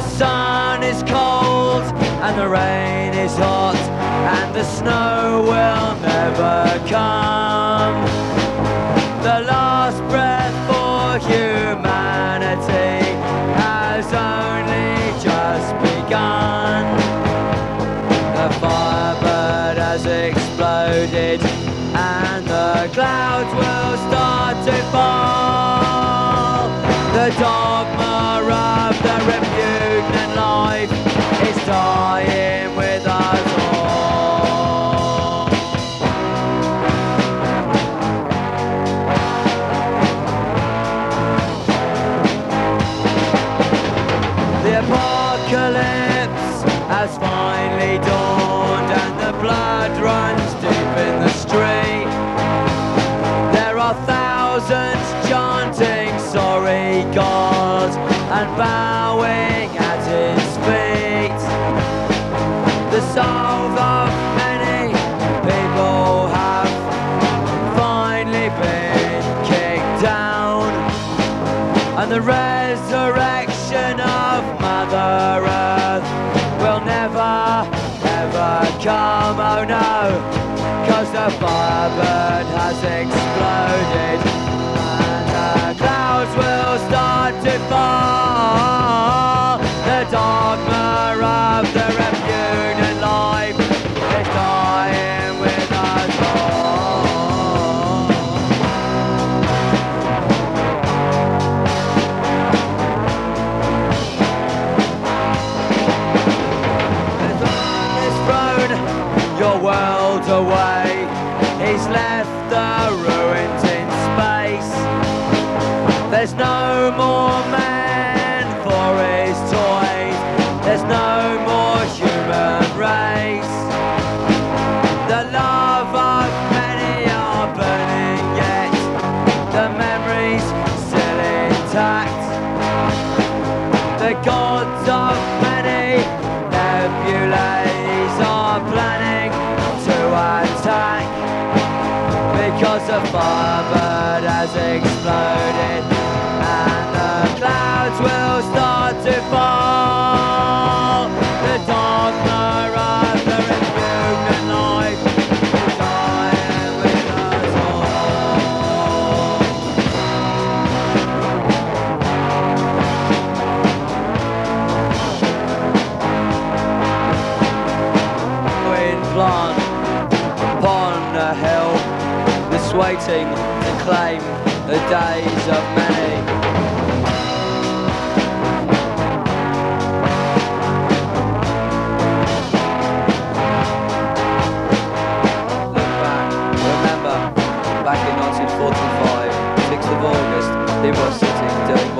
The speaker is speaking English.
sun is cold and the rain is hot and the snow will never come. The last breath for humanity has only just begun. The Firebird has exploded and the clouds will start to fall. The dogma of the repugnant life is dying with us all. The apocalypse has finally dawned and the blood runs deep in the street. There are thousands chanting sorry God and bowing at his feet. The souls of many people have finally been kicked down, and the resurrection of Mother Earth will never, ever come, oh no, 'cause the Firebird has exploded and the clouds will start to fall. The dogma of the repugnant life is dying with us all. The sun has thrown your world away. He's left the ruins in space. There's no more man for his toys. There's no more human race. The love of many are burning yet the memories still intact. The gods of many nebulae are planning to attack, because the Firebird has exploded and the clouds will start to fall. The dogma of the repugnant life is dying with us all. Wind plant upon the hill, this waiting to claim the days of many. Look back, remember, back in 1945, 6th of August, he was sitting doing